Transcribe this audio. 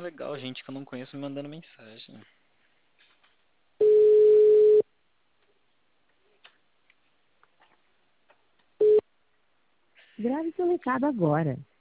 legal, gente que eu não conheço me mandando mensagem. Grave seu recado agora.